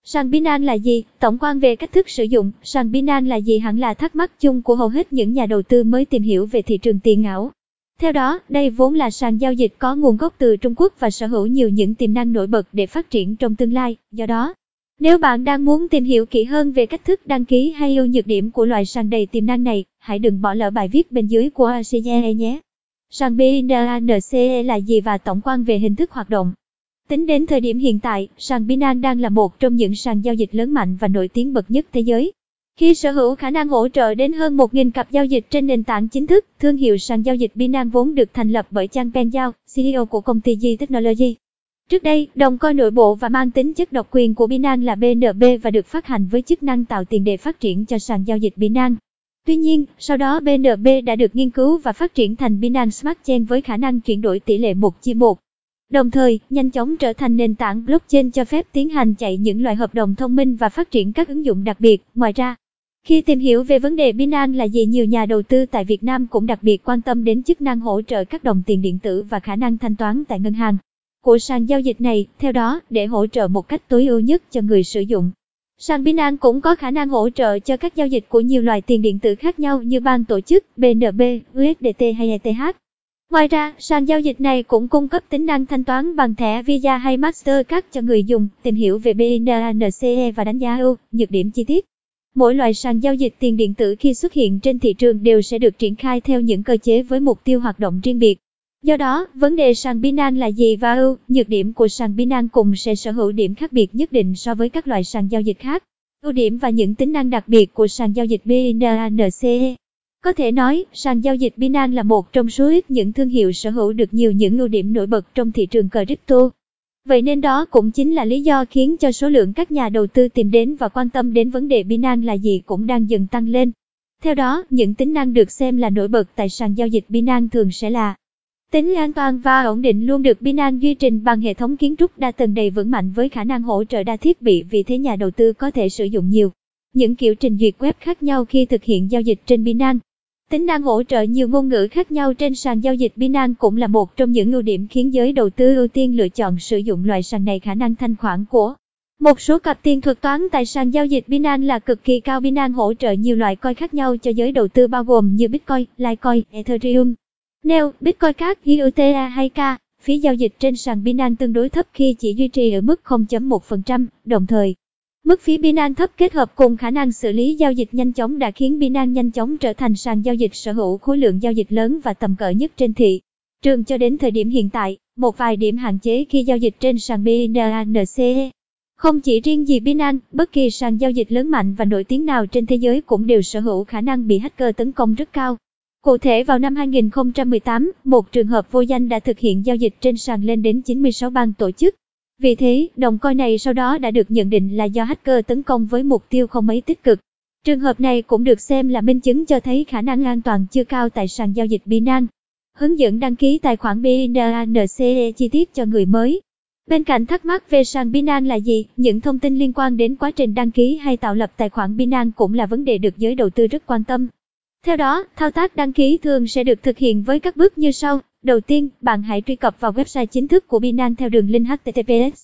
Sàn Binance là gì? Tổng quan về cách thức sử dụng, sàn Binance là gì hẳn là thắc mắc chung của hầu hết những nhà đầu tư mới tìm hiểu về thị trường tiền ảo. Theo đó, đây vốn là sàn giao dịch có nguồn gốc từ Trung Quốc và sở hữu nhiều những tiềm năng nổi bật để phát triển trong tương lai. Do đó, nếu bạn đang muốn tìm hiểu kỹ hơn về cách thức đăng ký hay ưu nhược điểm của loại sàn đầy tiềm năng này, hãy đừng bỏ lỡ bài viết bên dưới của RCE nhé. Sàn Binance là gì và tổng quan về hình thức hoạt động? Tính đến thời điểm hiện tại, sàn Binance đang là một trong những sàn giao dịch lớn mạnh và nổi tiếng bậc nhất thế giới. Khi sở hữu khả năng hỗ trợ đến hơn 1.000 cặp giao dịch trên nền tảng chính thức, thương hiệu sàn giao dịch Binance vốn được thành lập bởi Chang Peng Zhao, CEO của công ty Yi Technology. Trước đây, đồng coin nội bộ và mang tính chất độc quyền của Binance là BNB và được phát hành với chức năng tạo tiền đề phát triển cho sàn giao dịch Binance. Tuy nhiên, sau đó BNB đã được nghiên cứu và phát triển thành Binance Smart Chain với khả năng chuyển đổi tỷ lệ 1:1. Đồng thời, nhanh chóng trở thành nền tảng blockchain cho phép tiến hành chạy những loại hợp đồng thông minh và phát triển các ứng dụng đặc biệt. Ngoài ra, khi tìm hiểu về vấn đề Binance là gì, nhiều nhà đầu tư tại Việt Nam cũng đặc biệt quan tâm đến chức năng hỗ trợ các đồng tiền điện tử và khả năng thanh toán tại ngân hàng của sàn giao dịch này, theo đó, để hỗ trợ một cách tối ưu nhất cho người sử dụng. Sàn Binance cũng có khả năng hỗ trợ cho các giao dịch của nhiều loại tiền điện tử khác nhau như ban tổ chức, BNB, USDT hay ETH. Ngoài ra, sàn giao dịch này cũng cung cấp tính năng thanh toán bằng thẻ Visa hay Mastercard cho người dùng. Tìm hiểu về Binance và đánh giá ưu, nhược điểm chi tiết. Mỗi loại sàn giao dịch tiền điện tử khi xuất hiện trên thị trường đều sẽ được triển khai theo những cơ chế với mục tiêu hoạt động riêng biệt. Do đó, vấn đề sàn Binance là gì và ưu, nhược điểm của sàn Binance cùng sẽ sở hữu điểm khác biệt nhất định so với các loại sàn giao dịch khác. Ưu điểm và những tính năng đặc biệt của sàn giao dịch Binance. Có thể nói, sàn giao dịch Binance là một trong số ít những thương hiệu sở hữu được nhiều những ưu điểm nổi bật trong thị trường crypto. Vậy nên đó cũng chính là lý do khiến cho số lượng các nhà đầu tư tìm đến và quan tâm đến vấn đề Binance là gì cũng đang dần tăng lên. Theo đó, những tính năng được xem là nổi bật tại sàn giao dịch Binance thường sẽ là tính an toàn và ổn định luôn được Binance duy trì bằng hệ thống kiến trúc đa tầng đầy vững mạnh với khả năng hỗ trợ đa thiết bị, vì thế nhà đầu tư có thể sử dụng nhiều những kiểu trình duyệt web khác nhau khi thực hiện giao dịch trên Binance. Tính năng hỗ trợ nhiều ngôn ngữ khác nhau trên sàn giao dịch Binance cũng là một trong những ưu điểm khiến giới đầu tư ưu tiên lựa chọn sử dụng loại sàn này. Khả năng thanh khoản của một số cặp tiền thuật toán tại sàn giao dịch Binance là cực kỳ cao. Binance hỗ trợ nhiều loại coin khác nhau cho giới đầu tư bao gồm như Bitcoin, Litecoin, Ethereum, Neo, Bitcoin Cash, USDT hay K. Phí giao dịch trên sàn Binance tương đối thấp khi chỉ duy trì ở mức 0.1%, đồng thời mức phí Binance thấp kết hợp cùng khả năng xử lý giao dịch nhanh chóng đã khiến Binance nhanh chóng trở thành sàn giao dịch sở hữu khối lượng giao dịch lớn và tầm cỡ nhất trên thị trường cho đến thời điểm hiện tại. Một vài điểm hạn chế khi giao dịch trên sàn Binance. Không chỉ riêng gì Binance, bất kỳ sàn giao dịch lớn mạnh và nổi tiếng nào trên thế giới cũng đều sở hữu khả năng bị hacker tấn công rất cao. Cụ thể vào năm 2018, một trường hợp vô danh đã thực hiện giao dịch trên sàn lên đến 96 bang tổ chức. Vì thế, đồng coin này sau đó đã được nhận định là do hacker tấn công với mục tiêu không mấy tích cực. Trường hợp này cũng được xem là minh chứng cho thấy khả năng an toàn chưa cao tại sàn giao dịch Binance. Hướng dẫn đăng ký tài khoản Binance chi tiết cho người mới. Bên cạnh thắc mắc về sàn Binance là gì, những thông tin liên quan đến quá trình đăng ký hay tạo lập tài khoản Binance cũng là vấn đề được giới đầu tư rất quan tâm. Theo đó, thao tác đăng ký thường sẽ được thực hiện với các bước như sau. Đầu tiên, bạn hãy truy cập vào website chính thức của Binance theo đường link https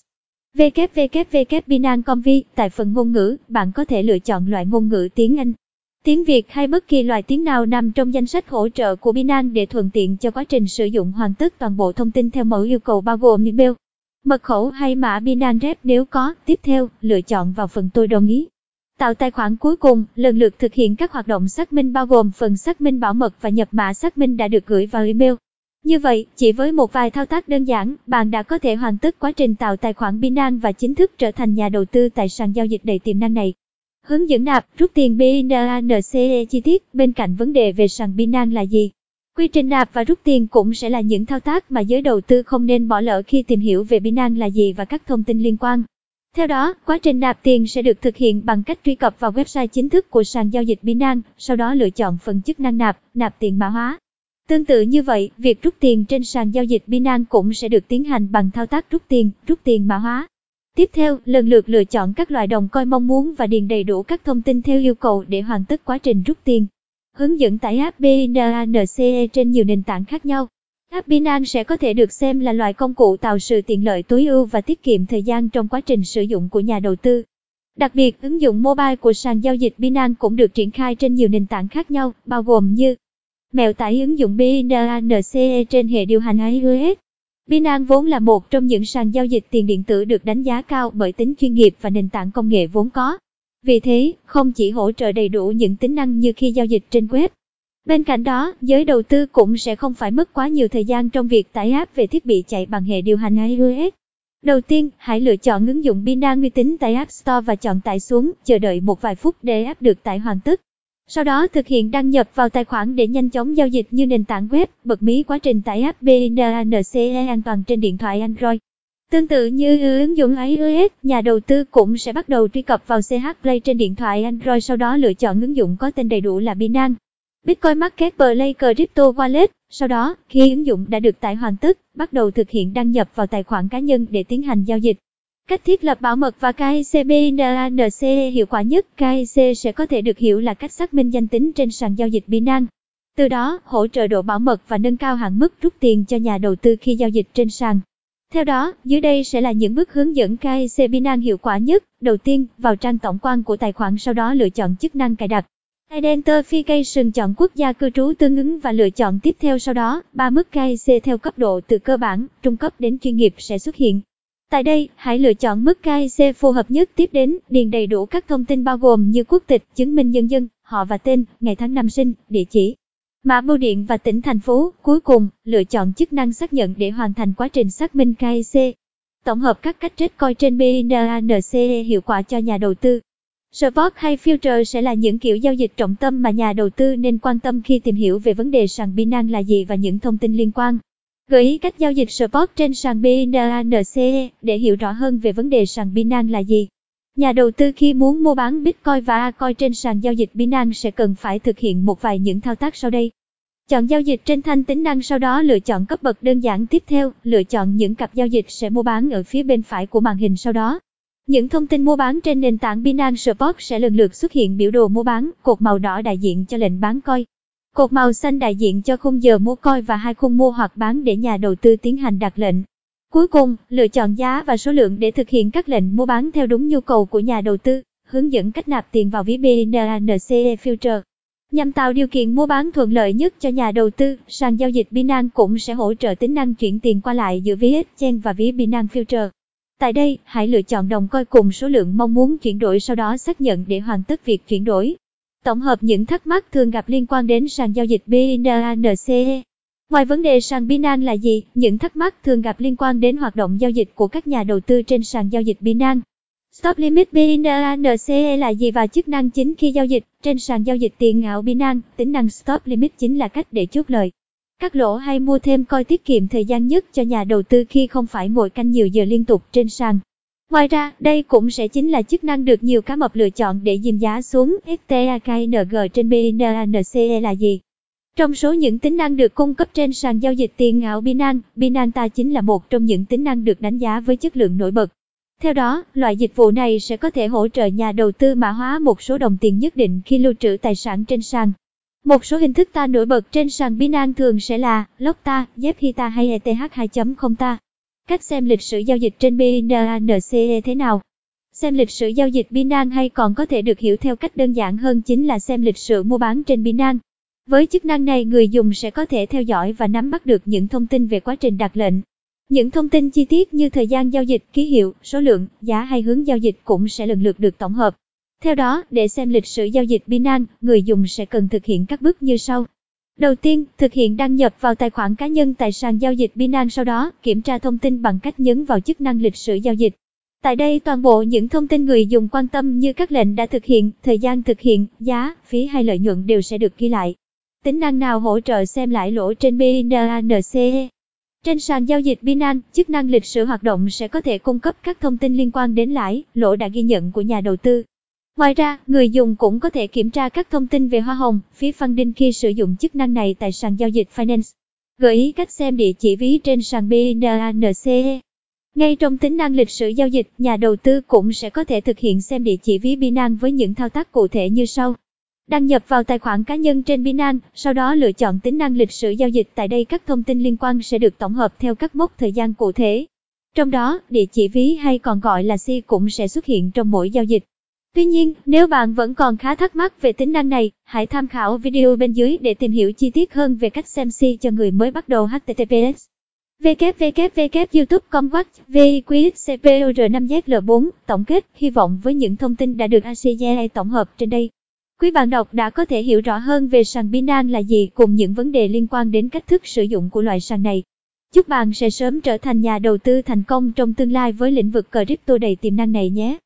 www.binance.com. Tại phần ngôn ngữ, bạn có thể lựa chọn loại ngôn ngữ tiếng Anh, tiếng Việt hay bất kỳ loại tiếng nào nằm trong danh sách hỗ trợ của Binance để thuận tiện cho quá trình sử dụng. Hoàn tất toàn bộ thông tin theo mẫu yêu cầu bao gồm email, mật khẩu hay mã Binance Rep nếu có. Tiếp theo, lựa chọn vào phần tôi đồng ý. Tạo tài khoản cuối cùng, lần lượt thực hiện các hoạt động xác minh bao gồm phần xác minh bảo mật và nhập mã xác minh đã được gửi vào email. Như vậy, chỉ với một vài thao tác đơn giản, bạn đã có thể hoàn tất quá trình tạo tài khoản Binance và chính thức trở thành nhà đầu tư tại sàn giao dịch đầy tiềm năng này. Hướng dẫn nạp, rút tiền Binance chi tiết. Bên cạnh vấn đề về sàn Binance là gì, quy trình nạp và rút tiền cũng sẽ là những thao tác mà giới đầu tư không nên bỏ lỡ khi tìm hiểu về Binance là gì và các thông tin liên quan. Theo đó, quá trình nạp tiền sẽ được thực hiện bằng cách truy cập vào website chính thức của sàn giao dịch Binance, sau đó lựa chọn phần chức năng nạp tiền mã hóa. Tương tự như vậy, việc rút tiền trên sàn giao dịch Binance cũng sẽ được tiến hành bằng thao tác rút tiền mã hóa. Tiếp theo, lần lượt lựa chọn các loại đồng coin mong muốn và điền đầy đủ các thông tin theo yêu cầu để hoàn tất quá trình rút tiền. Hướng dẫn tải app Binance trên nhiều nền tảng khác nhau. App Binance sẽ có thể được xem là loại công cụ tạo sự tiện lợi tối ưu và tiết kiệm thời gian trong quá trình sử dụng của nhà đầu tư. Đặc biệt, ứng dụng mobile của sàn giao dịch Binance cũng được triển khai trên nhiều nền tảng khác nhau, bao gồm như mẹo tải ứng dụng Binance trên hệ điều hành iOS. Binance vốn là một trong những sàn giao dịch tiền điện tử được đánh giá cao bởi tính chuyên nghiệp và nền tảng công nghệ vốn có. Vì thế, không chỉ hỗ trợ đầy đủ những tính năng như khi giao dịch trên web. Bên cạnh đó, giới đầu tư cũng sẽ không phải mất quá nhiều thời gian trong việc tải app về thiết bị chạy bằng hệ điều hành iOS. Đầu tiên, hãy lựa chọn ứng dụng Binance uy tín tại App Store và chọn tải xuống, chờ đợi một vài phút để app được tải hoàn tất. Sau đó thực hiện đăng nhập vào tài khoản để nhanh chóng giao dịch như nền tảng web, bật mí quá trình tải app Binance an toàn trên điện thoại Android. Tương tự như ứng dụng iOS, nhà đầu tư cũng sẽ bắt đầu truy cập vào CH Play trên điện thoại Android, sau đó lựa chọn ứng dụng có tên đầy đủ là Binance Bitcoin Marketplace Crypto Wallet. Sau đó, khi ứng dụng đã được tải hoàn tất, bắt đầu thực hiện đăng nhập vào tài khoản cá nhân để tiến hành giao dịch. Cách thiết lập bảo mật và KYC Binance hiệu quả nhất. KYC sẽ có thể được hiểu là cách xác minh danh tính trên sàn giao dịch Binance. Từ đó, hỗ trợ độ bảo mật và nâng cao hạn mức rút tiền cho nhà đầu tư khi giao dịch trên sàn. Theo đó, dưới đây sẽ là những bước hướng dẫn KYC Binance hiệu quả nhất. Đầu tiên, vào trang tổng quan của tài khoản, sau đó lựa chọn chức năng cài đặt Identification, chọn quốc gia cư trú tương ứng và lựa chọn tiếp theo. Sau đó, 3 mức KYC theo cấp độ từ cơ bản, trung cấp đến chuyên nghiệp sẽ xuất hiện. Tại đây, hãy lựa chọn mức KYC phù hợp nhất. Tiếp đến, điền đầy đủ các thông tin bao gồm như quốc tịch, chứng minh nhân dân, họ và tên, ngày tháng năm sinh, địa chỉ, mã bưu điện và tỉnh thành phố. Cuối cùng, lựa chọn chức năng xác nhận để hoàn thành quá trình xác minh KYC. Tổng hợp các cách trade coin trên Binance hiệu quả cho nhà đầu tư. Spot hay Future sẽ là những kiểu giao dịch trọng tâm mà nhà đầu tư nên quan tâm khi tìm hiểu về vấn đề sàn Binance là gì và những thông tin liên quan. Gợi ý cách giao dịch Spot trên sàn Binance để hiểu rõ hơn về vấn đề sàn Binance là gì. Nhà đầu tư khi muốn mua bán Bitcoin và Altcoin trên sàn giao dịch Binance sẽ cần phải thực hiện một vài những thao tác sau đây. Chọn giao dịch trên thanh tính năng, sau đó lựa chọn cấp bậc đơn giản. Tiếp theo, lựa chọn những cặp giao dịch sẽ mua bán ở phía bên phải của màn hình. Sau đó, những thông tin mua bán trên nền tảng Binance Spot sẽ lần lượt xuất hiện. Biểu đồ mua bán, cột màu đỏ đại diện cho lệnh bán coin, cột màu xanh đại diện cho khung giờ mua coin và hai khung mua hoặc bán để nhà đầu tư tiến hành đặt lệnh. Cuối cùng, lựa chọn giá và số lượng để thực hiện các lệnh mua bán theo đúng nhu cầu của nhà đầu tư. Hướng dẫn cách nạp tiền vào ví Binance Future. Nhằm tạo điều kiện mua bán thuận lợi nhất cho nhà đầu tư, sàn giao dịch Binance cũng sẽ hỗ trợ tính năng chuyển tiền qua lại giữa ví Exchange và ví Binance Future. Tại đây, hãy lựa chọn đồng coin cùng số lượng mong muốn chuyển đổi, sau đó xác nhận để hoàn tất việc chuyển đổi. Tổng hợp những thắc mắc thường gặp liên quan đến sàn giao dịch Binance. Ngoài vấn đề sàn Binance là gì, những thắc mắc thường gặp liên quan đến hoạt động giao dịch của các nhà đầu tư trên sàn giao dịch Binance. Stop Limit Binance là gì và chức năng chính khi giao dịch trên sàn giao dịch tiền ảo Binance? Tính năng Stop Limit chính là cách để chốt lời, cắt lỗ hay mua thêm coin, tiết kiệm thời gian nhất cho nhà đầu tư khi không phải ngồi canh nhiều giờ liên tục trên sàn. Ngoài ra, đây cũng sẽ chính là chức năng được nhiều cá mập lựa chọn để dìm giá xuống. STAKNG trên Binance là gì? Trong số những tính năng được cung cấp trên sàn giao dịch tiền ảo Binance, Binance chính là một trong những tính năng được đánh giá với chất lượng nổi bật. Theo đó, loại dịch vụ này sẽ có thể hỗ trợ nhà đầu tư mã hóa một số đồng tiền nhất định khi lưu trữ tài sản trên sàn. Một số hình thức ta nổi bật trên sàn Binance thường sẽ là Lockta, Zephyr hay ETH 2.0 ta. Cách xem lịch sử giao dịch trên Binance thế nào? Xem lịch sử giao dịch Binance hay còn có thể được hiểu theo cách đơn giản hơn chính là xem lịch sử mua bán trên Binance. Với chức năng này, người dùng sẽ có thể theo dõi và nắm bắt được những thông tin về quá trình đặt lệnh. Những thông tin chi tiết như thời gian giao dịch, ký hiệu, số lượng, giá hay hướng giao dịch cũng sẽ lần lượt được tổng hợp. Theo đó, để xem lịch sử giao dịch Binance, người dùng sẽ cần thực hiện các bước như sau. Đầu tiên, thực hiện đăng nhập vào tài khoản cá nhân tại sàn giao dịch Binance, sau đó kiểm tra thông tin bằng cách nhấn vào chức năng lịch sử giao dịch. Tại đây, toàn bộ những thông tin người dùng quan tâm như các lệnh đã thực hiện, thời gian thực hiện, giá, phí hay lợi nhuận đều sẽ được ghi lại. Tính năng nào hỗ trợ xem lãi lỗ trên Binance? Trên sàn giao dịch Binance, chức năng lịch sử hoạt động sẽ có thể cung cấp các thông tin liên quan đến lãi, lỗ đã ghi nhận của nhà đầu tư. Ngoài ra, người dùng cũng có thể kiểm tra các thông tin về hoa hồng, phí funding khi sử dụng chức năng này tại sàn giao dịch Finance. Gợi ý cách xem địa chỉ ví trên sàn Binance. Ngay trong tính năng lịch sử giao dịch, nhà đầu tư cũng sẽ có thể thực hiện xem địa chỉ ví Binance với những thao tác cụ thể như sau. Đăng nhập vào tài khoản cá nhân trên Binance, sau đó lựa chọn tính năng lịch sử giao dịch. Tại đây các thông tin liên quan sẽ được tổng hợp theo các mốc thời gian cụ thể. Trong đó, địa chỉ ví hay còn gọi là SI cũng sẽ xuất hiện trong mỗi giao dịch. Tuy nhiên, nếu bạn vẫn còn khá thắc mắc về tính năng này, hãy tham khảo video bên dưới để tìm hiểu chi tiết hơn về cách xem si cho người mới bắt đầu. https www.youtube.com/VQXCPR5ZL4 Tổng kết, hy vọng với những thông tin đã được ACGA tổng hợp trên đây, quý bạn đọc đã có thể hiểu rõ hơn về sàn Binance là gì cùng những vấn đề liên quan đến cách thức sử dụng của loại sàn này. Chúc bạn sẽ sớm trở thành nhà đầu tư thành công trong tương lai với lĩnh vực crypto đầy tiềm năng này nhé.